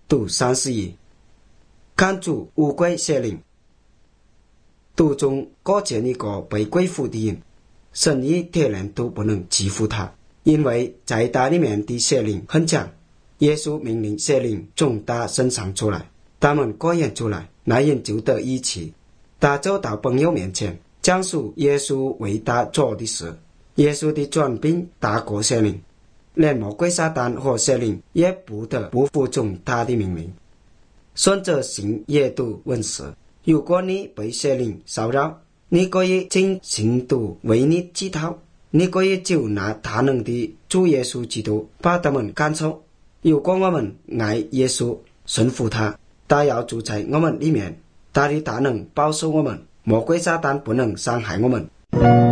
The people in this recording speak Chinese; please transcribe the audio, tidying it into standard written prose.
读32，看主乌龟邪灵。途中哥见一个被鬼附的人，神医铁人都不能击服他，因为在他里面的邪灵很强。耶稣命令邪灵从他身上出来，他们果然出来，那人就得医治。他走到朋友面前，讲述耶稣为他做的事。耶稣的权柄大过邪灵，连魔鬼撒旦和邪灵也不得不服从他的命令。顺着性也读文士，如果你被邪灵骚扰，你可以请信徒为你祈祷，你可以就拿大能的主耶稣基督把他们赶走。如果我们爱耶稣，顺服他，他要住在我们里面，他的大能保守我们，魔鬼撒旦不能伤害我们。